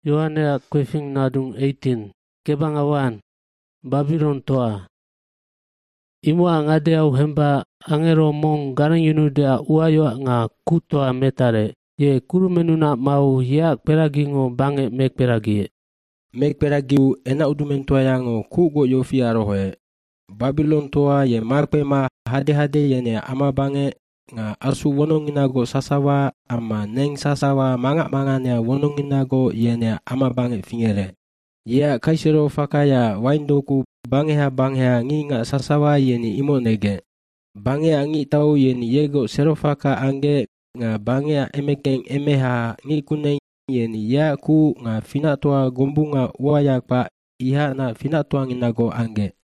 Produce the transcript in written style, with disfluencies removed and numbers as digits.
Yohane Kwefing Nadung 18 Kebangawan Babylon Toa Imua ngade au hemba angero mong garang yunudea uayo nga kutoa metare ye kurumenuna mau ya peragingo bange mek peragie. Mek peragiu ena udumentoa yango kugo yofi arohe. Babylon toa ye marpe ma hade yene ama bange nga asu wononginago sasawa ama neng sasawa manga wononginago yene ama bange fingere. Ya kaisero fakaya waindoku bangea nginga sasawa yeni imonege. Bangea ngi tau yeni yego serofaka angge nga bangea emekeng emeha ngi kuneng yeni ya ku nga finatua gombunga wayakpa iha na finatua nginago angge.